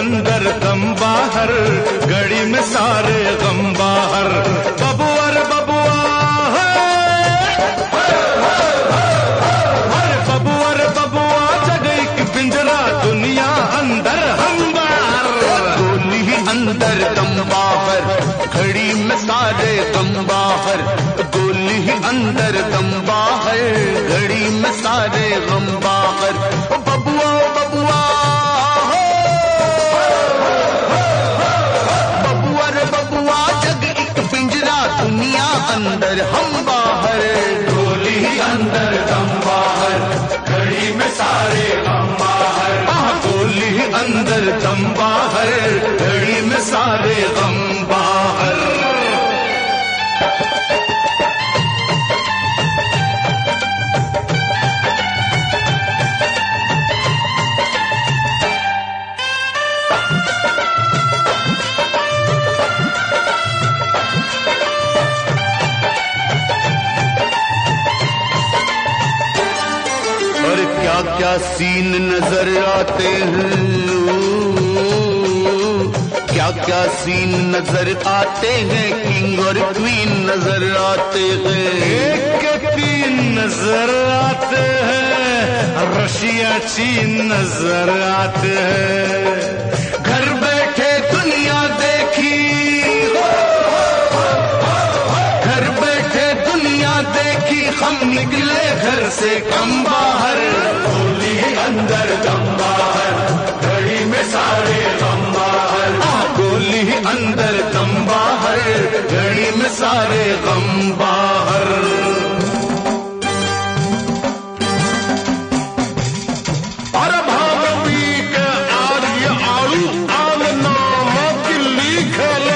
अंदर दम बाहर, घड़ी में सारे गम बाहर। बबुआ रे बबुआ, अरे बबुआ रे बबुआ, जग एक पिंजरा दुनिया अंदर हम बाहर। गोली अंदर दम बाहर, घड़ी में सारे गम बाहर। गोली अंदर दम बाहर, घड़ी में सारे गम बाहर। बबुआ बबुआ, बबुआ रे बबुआ, जग एक पिंजरा दुनिया अंदर हम बाहर। गोली अंदर दम बाहर, घड़ी में सारे गम बाहर। गोली अंदर दम बाहर, घड़ी में सारे गम बाहर। क्या क्या सीन नजर आते हैं, क्या क्या सीन नजर आते हैं, किंग और क्वीन नजर आते हैं। एक के तीन नजर आते हैं, रशिया चीन नजर आते हैं। घर बैठे दुनिया देखी, घर बैठे दुनिया देखी, हम निकले घर से कम बाहर। गोली अंदर दम बाहर, घड़ी में सारे गम बाहर। गोली अंदर दम बाहर, घड़ी में सारे गम बाहर। अरे भावी के आर्य आड़ू आल नाम की लिखल।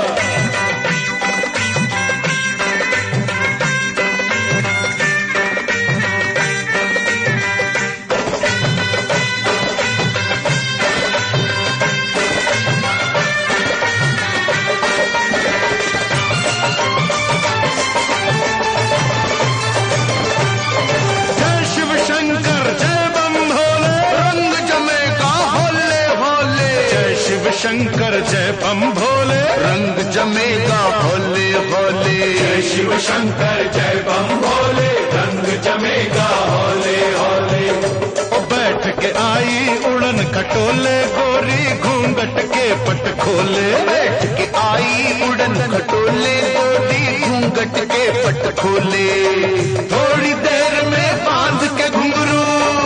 शंकर जय बम भोले, रंग जमेगा होले होले। जय शिव शंकर जय बम भोले, रंग जमेगा होले होले। बैठ के आई उड़न खटोले, गोरी घूंघट के पट खोले। बैठ के आई उड़न खटोले, गोरी घूंघट के पट खोले। थोड़ी देर में बांध के घुंघरू,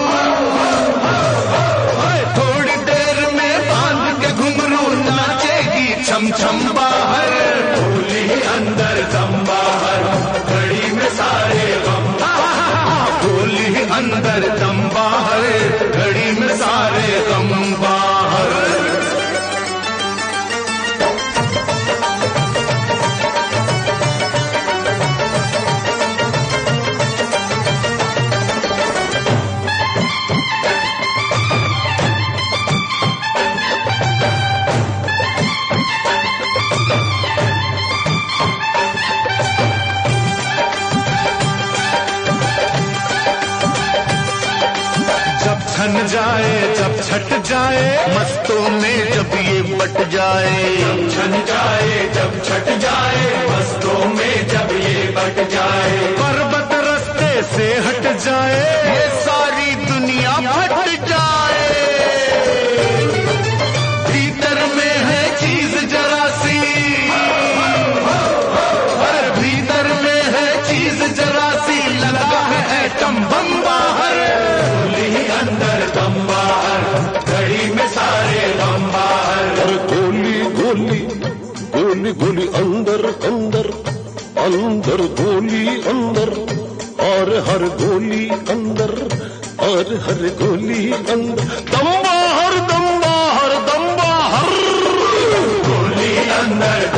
थोड़ी देर में बांध के घुंघरू, नाचेगी छम छम बाहर। गोली अंदर दम बाहर, घड़ी में सारे गम। गोली अंदर दम बाहर, घड़ी में सारे गम बाहर। छन जाए जब छट जाए, मस्तों में जब ये बट जाए। जब छन जाए जब छट जाए, मस्तों में जब ये बट जाए। पर्वत रास्ते से हट जाए, ये सारी दुनिया फट जाए। भीतर में है चीज जरा सी, भीतर में है चीज जरा सी, लगा है एटम बम बाहर। गोली अंदर दम बाहर, घड़ी में सारे गम बाहर। गोली गोली गोली गोली अंदर अंदर अंदर, गोली अंदर और हर गोली अंदर और हर गोली अंदर। दम बाहर दम बाहर दम बाहर। गोली अंदर